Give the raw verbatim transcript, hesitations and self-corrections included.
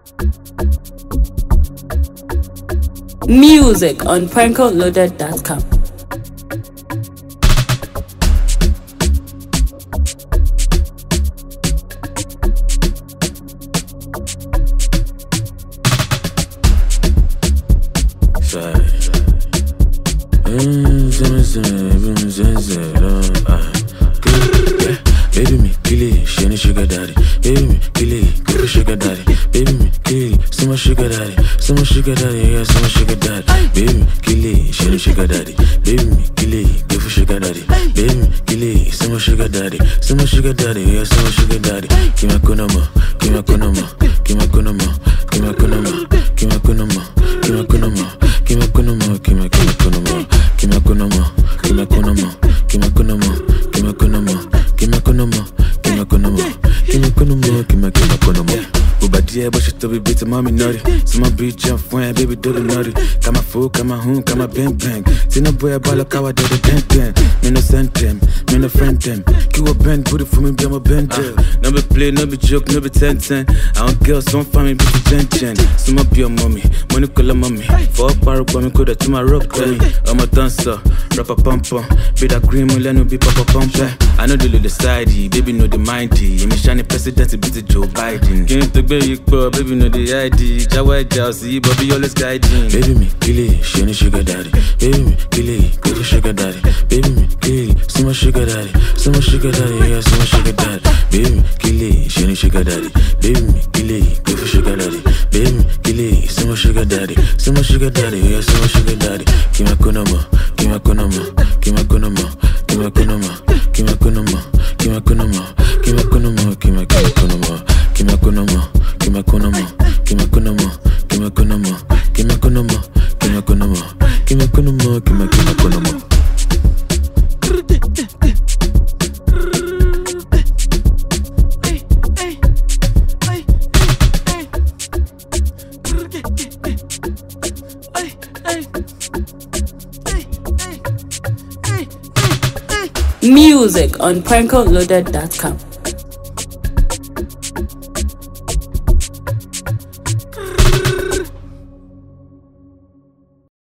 Music on prankle loaded dot com. Baby me, kill it, she ain't sugar daddy. Baby me, kill it, give her sugar daddy. Baby me, kill it, so much sugar daddy. So much sugar daddy, yeah, so much sugar daddy. Baby me, kill it, she ain't sugar daddy. Baby me, kill it, give her sugar daddy. Baby me, kill it, so much sugar daddy. So much sugar daddy, yeah, so much sugar daddy. Give me kunama, give me kunama, give me kunama, give me kunama, give me kunama, give me kunama, give me kunama, give me kunama, give me kunama, give me kunama, give me kunama, give me kunama. Give me a kunama, give me a kunama, give me a kunama, give me a give me a kunama. Uba dia, but she told me beat mommy naughty. So my bitch jump fine, baby do the naughty. Got my food, got my home, got my bang bang. See no boy, I ball like how I did the dang dang. Me no send them, me no friend them. Keep a bend, put it for me, be I'm a bend uh, no be play, no be joke, no be ten ten. I don't girls, don't find me, be the gen gen. So my be a mommy, money call a mommy. For a bar, but me could have to my rock, tell me. I'm a dancer, rapper pump pump. Be that green, money, no be papa pump. I know the little sidey, baby know the mindy. I'm shining president, beat the Joe Biden. Can't the baby, baby know the I D. Jawa Jazzy, Bobby always guiding. Baby me, kill it, she ain't sugar daddy. Baby me, kill it, give her sugar daddy. Baby me, kill it, so much sugar daddy. So much sugar daddy, yeah, so much sugar daddy. Baby me, kill it, she ain't sugar daddy. Baby me, kill it, give her sugar daddy. Baby me, kill it, so much sugar daddy. So much sugar daddy, yeah, so much sugar daddy. Give me a kunama, give me a kunama, give me a kunama, give me a kunama. Give me a kunama, give me a kunama, give me a kunama, give me a kunama, give me a kunama, give me a kunama, give me a kunama, give me a kunama, give me a kunama, give me a kunama, give me a kunama, give me a kunama. Music on prankle loaded dot com.